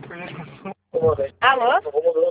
Alô?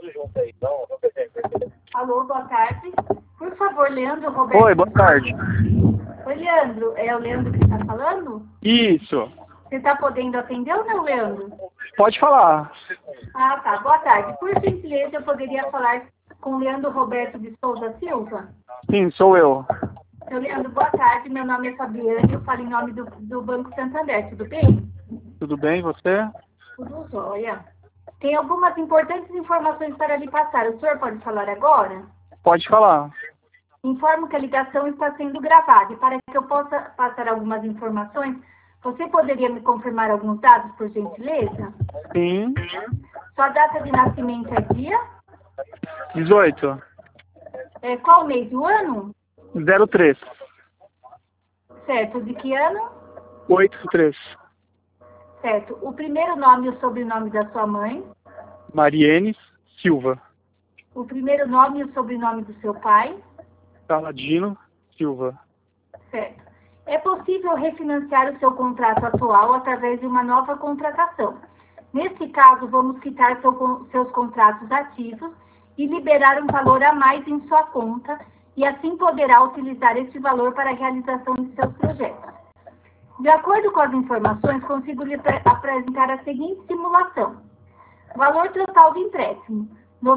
Alô, boa tarde. Por favor, Leandro Roberto. Oi, boa tarde. Oi, Leandro. É o Leandro que está falando? Isso. Você está podendo atender ou não, Leandro? Pode falar. Ah, tá. Boa tarde. Por gentileza, eu poderia falar com o Leandro Roberto de Souza Silva? Sim, sou eu. Seu Leandro, boa tarde. Meu nome é Fabiane. Eu falo em nome do Banco Santander. Tudo bem? Tudo bem, você? Tudo jóia. Tem algumas importantes informações para lhe passar. O senhor pode falar agora? Pode falar. Informo que a ligação está sendo gravada e para que eu possa passar algumas informações, você poderia me confirmar alguns dados, por gentileza? Sim. Sua data de nascimento é dia? 18. Qual mês do ano? 03. Certo. De que ano? 83. Certo. O primeiro nome e o sobrenome da sua mãe? Mariene Silva. O primeiro nome e o sobrenome do seu pai? Saladino Silva. Certo. É possível refinanciar o seu contrato atual através de uma nova contratação. Nesse caso, vamos quitar seus contratos ativos e liberar um valor a mais em sua conta e assim poderá utilizar esse valor para a realização de seus projetos. De acordo com as informações, consigo lhe apresentar a seguinte simulação. Valor total do empréstimo, R$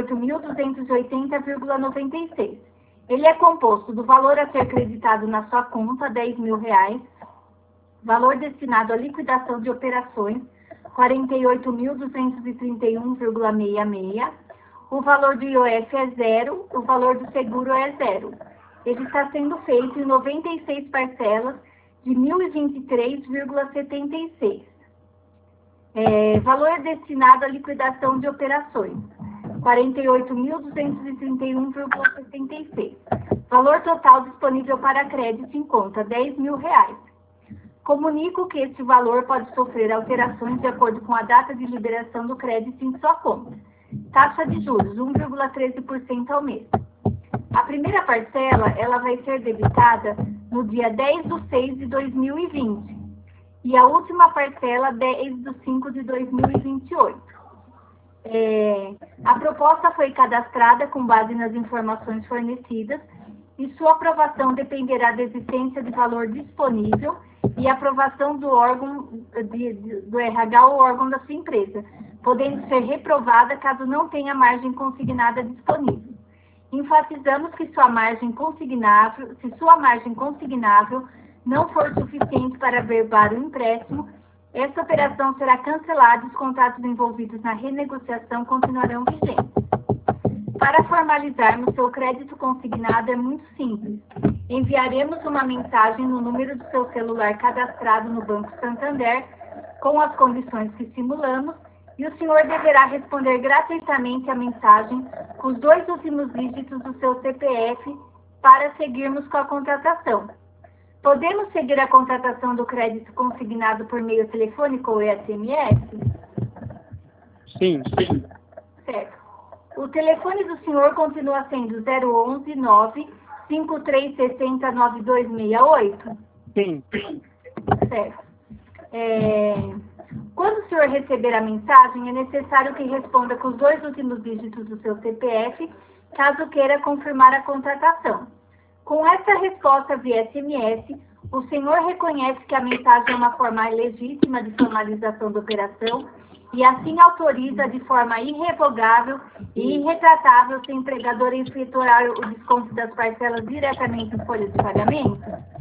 98.280,96. Ele é composto do valor a ser creditado na sua conta, R$ 10.000, valor destinado à liquidação de operações, R$ 48.231,66. O valor do IOF é zero, o valor do seguro é zero. Ele está sendo feito em 96 parcelas de R$ 1.023,76. Valor destinado à liquidação de operações, R$ 48.231,76. Valor total disponível para crédito em conta, R$ 10.000. Comunico que este valor pode sofrer alterações de acordo com a data de liberação do crédito em sua conta. Taxa de juros, 1,13% ao mês. A primeira parcela, ela vai ser debitada no dia 10/6/2020. E a última parcela, 10/5/2028. A proposta foi cadastrada com base nas informações fornecidas e sua aprovação dependerá da existência de valor disponível e aprovação do órgão do RH ou órgão da sua empresa, podendo ser reprovada caso não tenha margem consignada disponível. Enfatizamos que se sua margem consignável não for suficiente para averbar o empréstimo, essa operação será cancelada e os contratos envolvidos na renegociação continuarão vigentes. Para formalizarmos seu crédito consignado é muito simples. Enviaremos uma mensagem no número do seu celular cadastrado no Banco Santander com as condições que simulamos e o senhor deverá responder gratuitamente a mensagem com os 2 últimos dígitos do seu CPF para seguirmos com a contratação. Podemos seguir a contratação do crédito consignado por meio telefônico ou SMS? Sim. Certo. O telefone do senhor continua sendo 011 95360 9268? Sim. Certo. Quando o senhor receber a mensagem, é necessário que responda com os 2 últimos dígitos do seu CPF, caso queira confirmar a contratação. Com essa resposta via SMS, o senhor reconhece que a mensagem é uma forma legítima de formalização da operação e assim autoriza de forma irrevogável e irretratável seu empregador a efetuar o desconto das parcelas diretamente em folha de pagamento?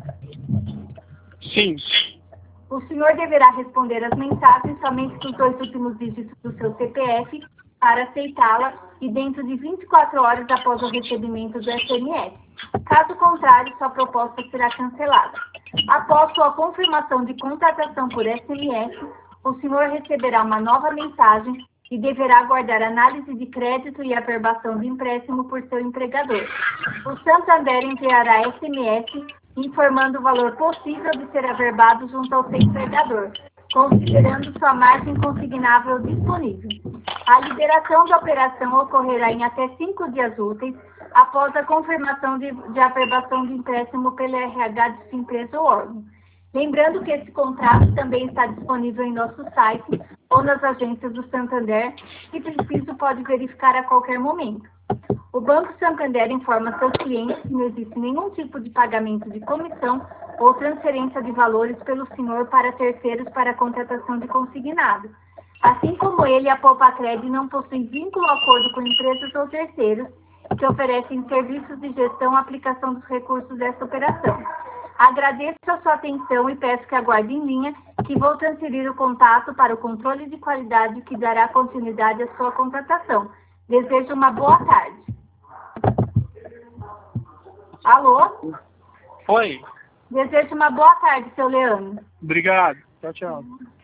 Sim. O senhor deverá responder as mensagens somente com os 2 últimos dígitos do seu CPF para aceitá-la e dentro de 24 horas após o recebimento do SMS. Caso contrário, sua proposta será cancelada. Após sua confirmação de contratação por SMS, o senhor receberá uma nova mensagem e deverá aguardar análise de crédito e averbação do empréstimo por seu empregador. O Santander enviará SMS informando o valor possível de ser averbado junto ao seu empregador, considerando sua margem consignável disponível. A liberação da operação ocorrerá em até 5 dias úteis após a confirmação de averbação do empréstimo pelo RH de sua empresa ou órgão. Lembrando que esse contrato também está disponível em nosso site, ou nas agências do Santander, que preciso pode verificar a qualquer momento. O Banco Santander informa seus clientes que não existe nenhum tipo de pagamento de comissão ou transferência de valores pelo senhor para terceiros para a contratação de consignado. Assim como ele, a Poupa-Cred não possui vínculo ou acordo com empresas ou terceiros que oferecem serviços de gestão e aplicação dos recursos desta operação. Agradeço a sua atenção e peço que aguarde em linha, que vou transferir o contato para o controle de qualidade que dará continuidade à sua contratação. Desejo uma boa tarde. Alô? Oi. Desejo uma boa tarde, seu Leandro. Obrigado. Tchau, tchau.